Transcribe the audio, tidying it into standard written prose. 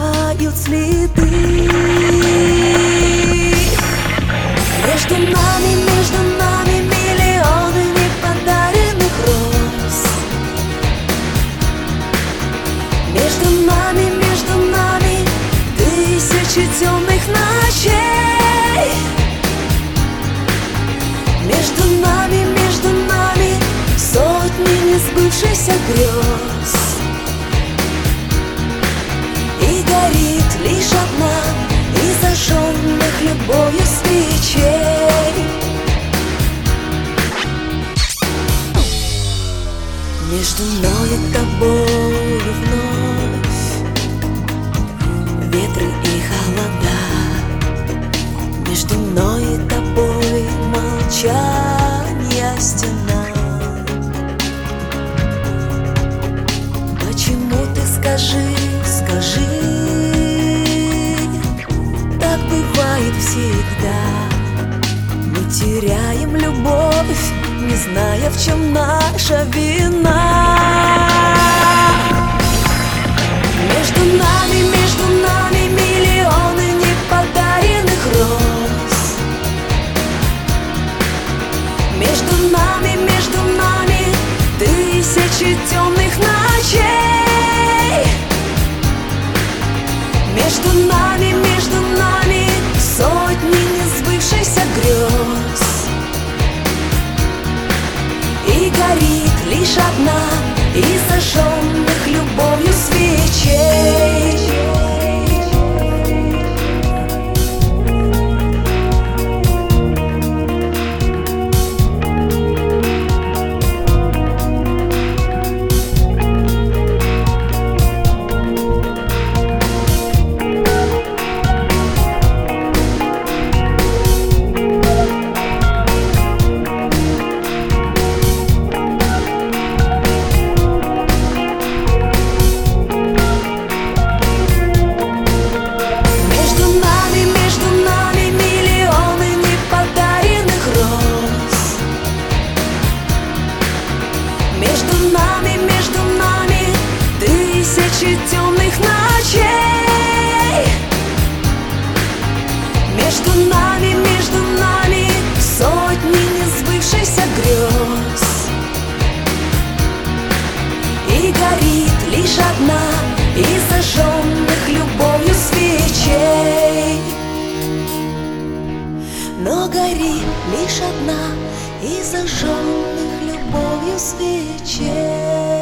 оставляют следы. Между нами миллионы неподаренных роз. Между нами тысячи темных ночей. Между нами сотни несбывшихся грез. И горит лишь одна из зажженных любовью свечей. Между мной и тобою вновь ветры и холода. Между мной и тобой молчание стена. Почему ты, скажи, так бывает всегда. Мы теряем любовь, не зная, в чем наша вина. Между нами миллионы неподаренных роз. Между нами тысячи темных ночей. Между нами сотни несбывшихся грез. И горит лишь одна из зажженных любовью свечей. Между нами тысячи темных ночей. Между нами сотни несбывшихся грез. И горит лишь одна из зажженных любовью свечей. Но горит лишь одна из зажженных любовью свечей.